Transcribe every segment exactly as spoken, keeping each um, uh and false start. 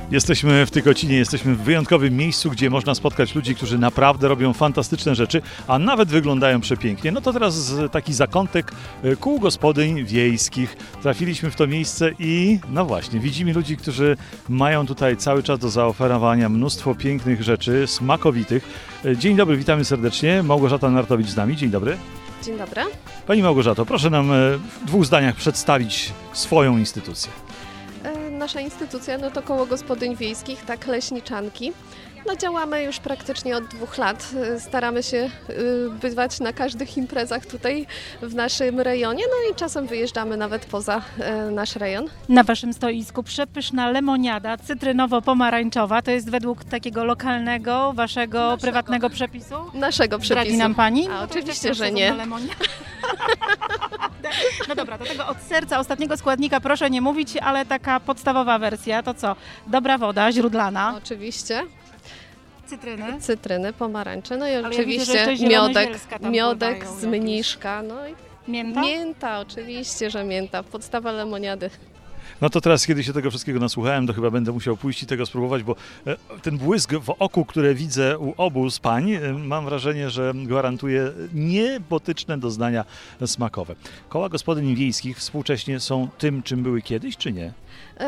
Jesteśmy w Tykocinie, jesteśmy w wyjątkowym miejscu, gdzie można spotkać ludzi, którzy naprawdę robią fantastyczne rzeczy, a nawet wyglądają przepięknie. No to teraz taki zakątek kół gospodyń wiejskich. Trafiliśmy w to miejsce i no właśnie, widzimy ludzi, którzy mają tutaj cały czas do zaoferowania mnóstwo pięknych rzeczy, smakowitych. Dzień dobry, witamy serdecznie. Małgorzata Nartowicz z nami. Dzień dobry. Dzień dobry. Pani Małgorzato, proszę nam w dwóch zdaniach przedstawić swoją instytucję. Nasza instytucja no to Koło Gospodyń Wiejskich, tak, Leśniczanki. No działamy już praktycznie od dwóch lat. Staramy się bywać na każdych imprezach tutaj w naszym rejonie, no i czasem wyjeżdżamy nawet poza nasz rejon. Na waszym stoisku przepyszna lemoniada cytrynowo-pomarańczowa. To jest według takiego lokalnego, waszego naszego. prywatnego przepisu? Naszego przepisu. Zdradzi nam pani? A No oczywiście, że nie. No dobra, do tego od serca ostatniego składnika proszę nie mówić, ale taka podstawowa wersja to co? Dobra woda źródlana. Oczywiście. Cytryny. Cytryny, pomarańcze, no i ale oczywiście ja widzę, miodek, miodek z mniszka, no i mięta? Mięta, oczywiście, że mięta, podstawa lemoniady. No to teraz, kiedy się tego wszystkiego nasłuchałem, to chyba będę musiał pójść i tego spróbować, bo ten błysk w oku, które widzę u obu z pań, mam wrażenie, że gwarantuje niebotyczne doznania smakowe. Koła gospodyń wiejskich współcześnie są tym, czym były kiedyś, czy nie?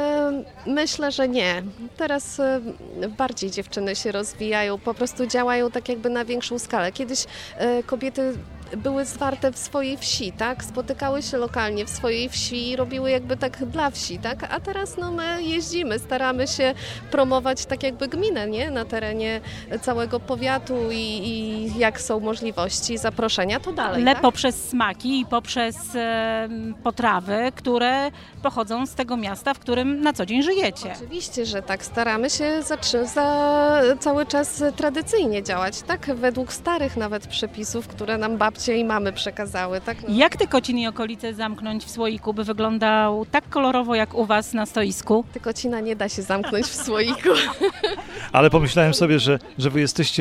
Myślę, że nie. Teraz bardziej dziewczyny się rozwijają, po prostu działają tak jakby na większą skalę. Kiedyś kobiety były zwarte w swojej wsi, tak? Spotykały się lokalnie w swojej wsi i robiły jakby tak dla wsi, tak? A teraz no my jeździmy, staramy się promować tak jakby gminę, nie? Na terenie całego powiatu i, i jak są możliwości zaproszenia, to dalej, Ale tak? poprzez smaki i poprzez e, potrawy, które pochodzą z tego miasta, w którym na co dzień żyjecie. Oczywiście, że tak. Staramy się za, za cały czas tradycyjnie działać, tak? Według starych nawet przepisów, które nam babcie i mamy przekazały, tak? No. Jak Tykocin i okolice zamknąć w słoiku, by wyglądał tak kolorowo jak u was na stoisku? Tykocina nie da się zamknąć w słoiku. Ale pomyślałem sobie, że, że wy jesteście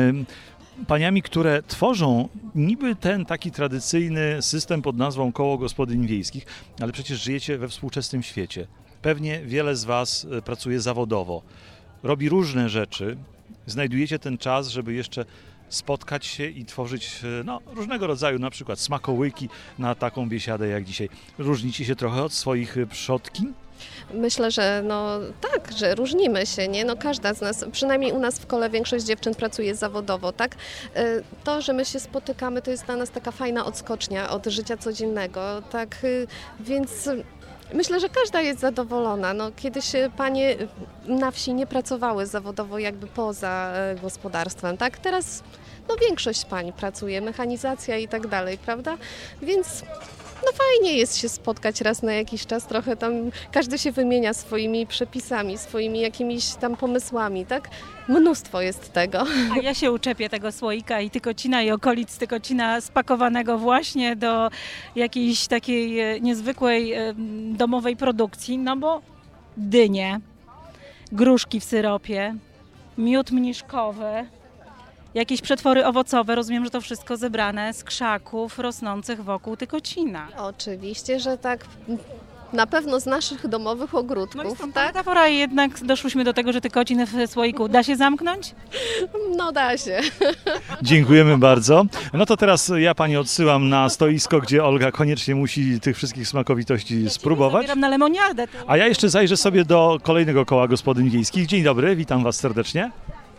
e, paniami, które tworzą niby ten taki tradycyjny system pod nazwą Koło Gospodyń Wiejskich, ale przecież żyjecie we współczesnym świecie. Pewnie wiele z was pracuje zawodowo, robi różne rzeczy, znajdujecie ten czas, żeby jeszcze spotkać się i tworzyć no, różnego rodzaju, na przykład smakołyki na taką biesiadę jak dzisiaj. Różnicie się trochę od swoich przodkiń? Myślę, że no tak, że różnimy się, nie? No każda z nas, przynajmniej u nas w kole większość dziewczyn pracuje zawodowo, tak? To, że my się spotykamy, to jest dla nas taka fajna odskocznia od życia codziennego, tak? Więc myślę, że każda jest zadowolona. No, kiedyś panie na wsi nie pracowały zawodowo jakby poza gospodarstwem, tak? Teraz no, większość pań pracuje, mechanizacja i tak dalej, prawda? Więc no fajnie jest się spotkać raz na jakiś czas, trochę tam każdy się wymienia swoimi przepisami, swoimi jakimiś tam pomysłami, tak? Mnóstwo jest tego. A ja się uczepię tego słoika i Tykocina i okolic Tykocina spakowanego właśnie do jakiejś takiej niezwykłej domowej produkcji, no bo dynie, gruszki w syropie, miód mniszkowy, jakieś przetwory owocowe, rozumiem, że to wszystko zebrane z krzaków rosnących wokół Tykocina. Oczywiście, że tak. Na pewno z naszych domowych ogródków, no i stąd tak? metafora i jednak doszłyśmy do tego, że Tykocin w słoiku da się zamknąć? No da się. Dziękujemy bardzo. No to teraz ja pani odsyłam na stoisko, gdzie Olga koniecznie musi tych wszystkich smakowitości ja spróbować. Zabieram na lemoniadę. A ja jeszcze zajrzę sobie do kolejnego Koła Gospodyń Wiejskich. Dzień dobry, witam was serdecznie.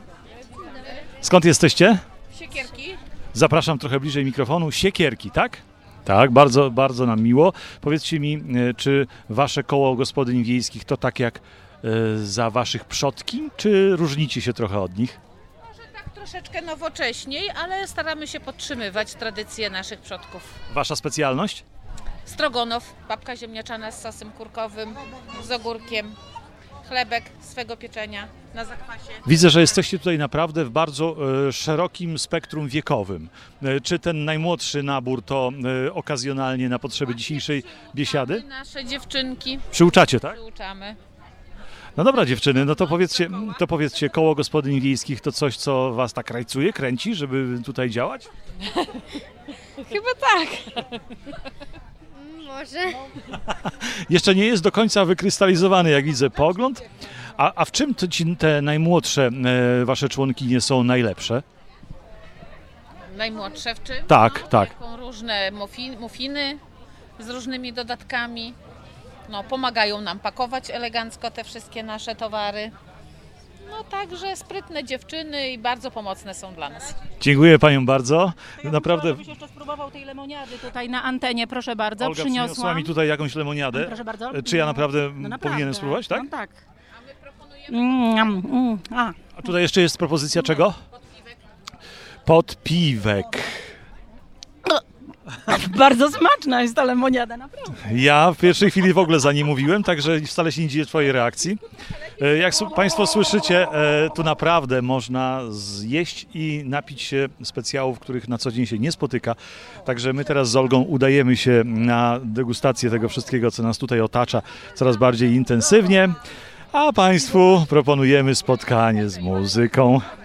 Skąd jesteście? Siekierki. Zapraszam trochę bliżej mikrofonu. Siekierki, tak? Tak, bardzo, bardzo nam miło. Powiedzcie mi, czy wasze Koło Gospodyń Wiejskich to tak jak za waszych przodki, czy różnicie się trochę od nich? Może tak troszeczkę nowocześniej, ale staramy się podtrzymywać tradycje naszych przodków. Wasza specjalność? Strogonow, babka ziemniaczana z sosem kurkowym, z ogórkiem, chlebek swego pieczenia na zakwasie. Widzę, że jesteście tutaj naprawdę w bardzo e, szerokim spektrum wiekowym. E, czy ten najmłodszy nabór to e, okazjonalnie na potrzeby dzisiejszej biesiady? Nasze dziewczynki. Przyuczacie, tak? Przyuczamy. No dobra dziewczyny, no to powiedzcie, to powiedzcie, Koło Gospodyń Wiejskich to coś, co was tak rajcuje, kręci, żeby tutaj działać? Chyba tak. Może. Jeszcze nie jest do końca wykrystalizowany, jak widzę, pogląd, A, a w czym to ci te najmłodsze e, wasze członkinie są najlepsze? Najmłodsze w czym? Tak, no, tak. Pieką różne mufi- mufiny z różnymi dodatkami. No, pomagają nam pakować elegancko te wszystkie nasze towary. No także sprytne dziewczyny i bardzo pomocne są dla nas. Dziękuję paniom bardzo. Ja Naprawdę. Żebyś jeszcze spróbował tej lemoniady tutaj na antenie, proszę bardzo, Olga przyniosła przyniosłam. mi tutaj jakąś lemoniadę. Proszę bardzo. Czy ja naprawdę, No naprawdę. powinienem spróbować, tak? No tak. Mm, mm, a. A tutaj jeszcze jest propozycja czego? Podpiwek. Bardzo smaczna jest ta lemoniada, naprawdę. Ja w pierwszej chwili w ogóle za nie mówiłem, także wcale się nie dzieje twojej reakcji. E, Jak s- Państwo słyszycie, e, tu naprawdę można zjeść i napić się specjałów, których na co dzień się nie spotyka. Także my teraz z Olgą udajemy się na degustację tego wszystkiego, co nas tutaj otacza coraz bardziej intensywnie. A Państwu proponujemy spotkanie z muzyką.